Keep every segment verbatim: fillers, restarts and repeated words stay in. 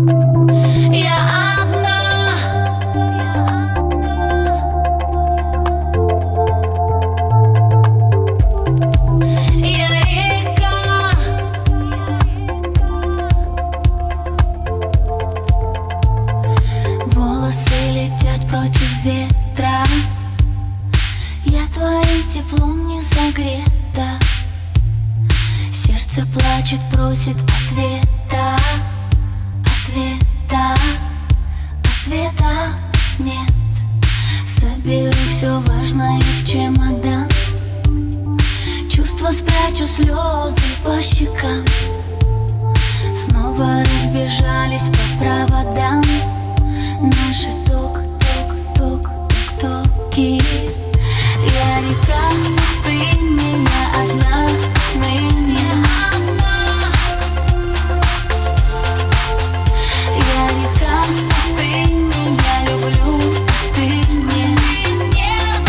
Я одна. Я река. Волосы летят против ветра. Я твоим теплом не согрета. Сердце плачет, просит ответа. Ответа, ответа нет. Соберу все важное в чемодан. Чувства спрячу, слезы по щекам. Снова разбежались по проводам наши ток-ток-ток-ток-токи. Я река, ты меня одна, ныне одна. Я река, ты меня люблю, ты не нет.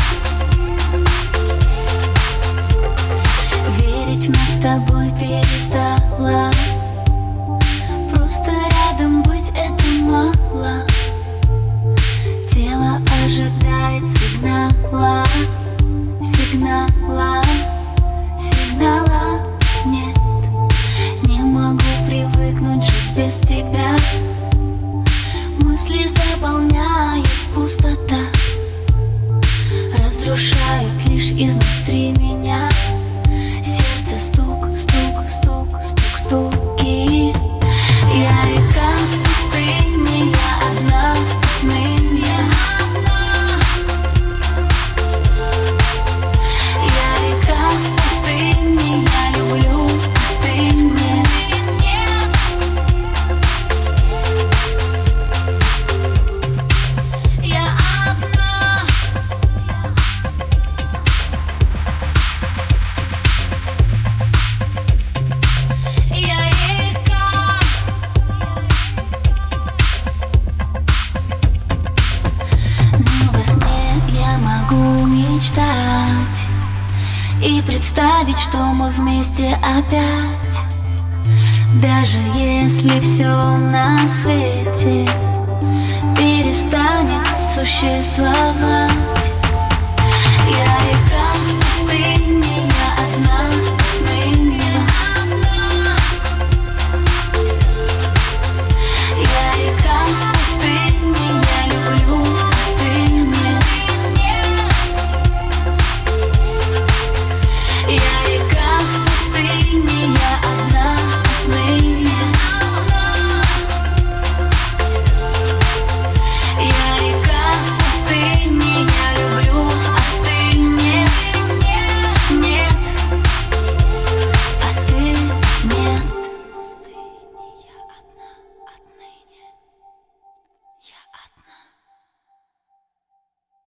Верить в нас с тобой перестала. Просто рядом быть это мало. Тело ожидает сигнала. Сигнала, сигнала нет. Не могу привыкнуть жить без тебя. Мысли заполняет пустота. Разрушают лишь изнутри меня. Сердце стук, стук, стук, стук, стуки. Я река, ты меня одна, ныне одна. Я река, ты меня люблю, ты не нет. Я одна. Я река. Но во сне я могу мечтать и представить, что мы вместе опять. Даже если все на свете перестанет существовать. Я